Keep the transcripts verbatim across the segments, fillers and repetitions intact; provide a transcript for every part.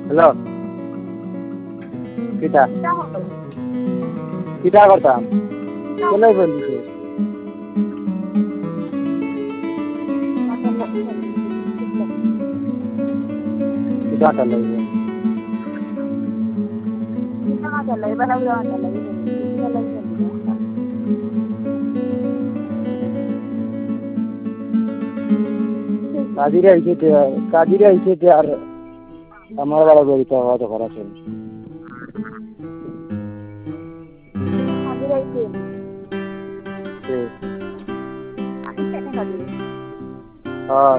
hello কিটা কিটা করতাম চলে ফোন দিছে কিটা कर লাগবে কিটা कर লাগবে বলা বলা कर লাগবে কিটা লাগবে কাজিরা আইছে কাজিরা আইছে আর আমার বড় বড়িটা হওয়া করা আছে কাজিরা আইছে হুম আপনি কেন কাজিরা হ্যাঁ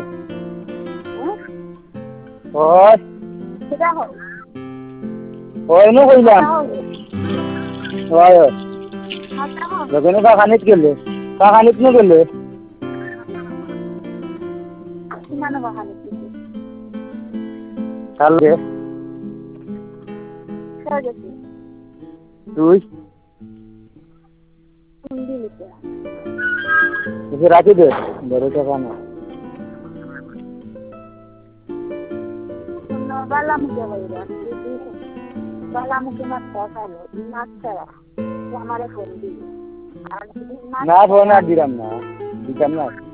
ওই কিটা হয় ওই নো কইলাম ওই লগনে কা খানিত গেলে কা খানিত নো গেলে কিমান কা খানিত কালকে কালকে তুই কোন দিন তুই রাখি দে বড় টাকা না না বালা মুকে হইরা বালা মুকে না টাকালো না ছাড়া আমারে ফোন দিই আর না ফোন আর দিলাম না দিতাম না